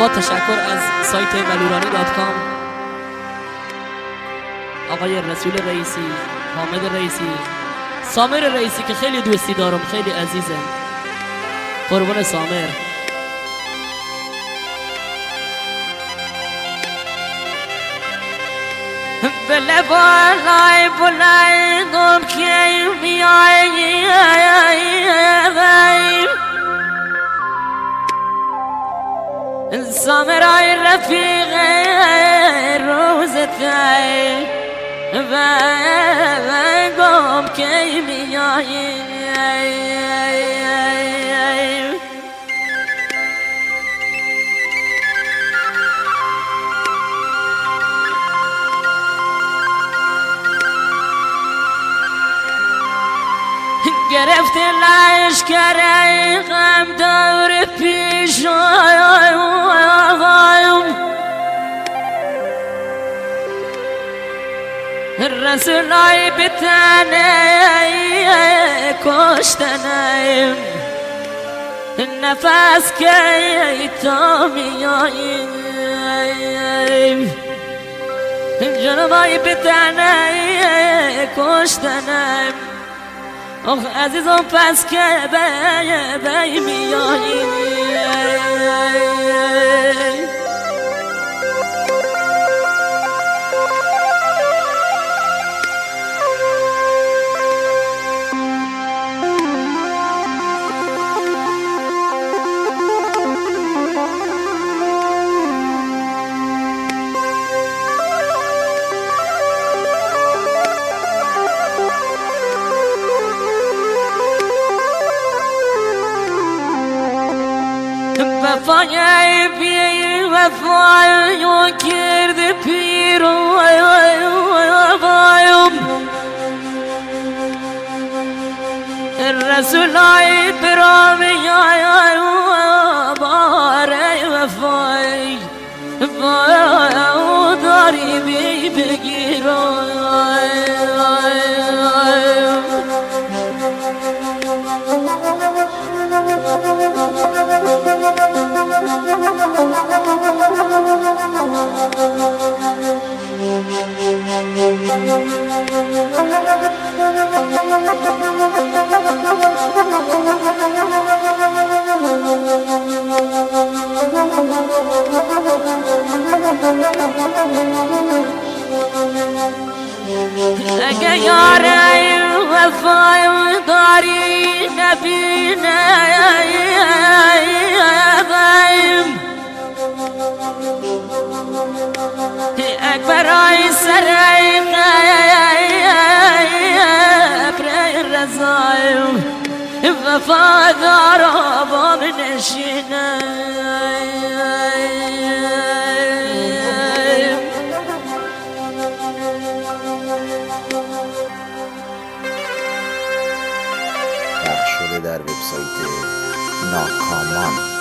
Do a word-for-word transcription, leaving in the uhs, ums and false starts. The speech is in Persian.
با تشکر از سایت ولورانی دات کام، آقای رسول رئیسی، حامد رئیسی، سامر رئیسی که خیلی دوستی دارم، خیلی عزیزم. قربون سامر. بله بالای بالای گم که میایی سامرای رفیق روزتای و گم که میایی گرفت لشکر غم دور پیش رسولای بتنه کشتنه نفس که تا میایی جنبای بتنه کشتنه آخ عزیزم پس که بی بی میایی وفای بی وفای کرد پیر و رسولای برامی باره وفای داری بی بگیر اگه یاره وفای داری نبینه اکبرای سرای برای رضایم وفادار با منشینه پخش شده در وبسایت ناکامان.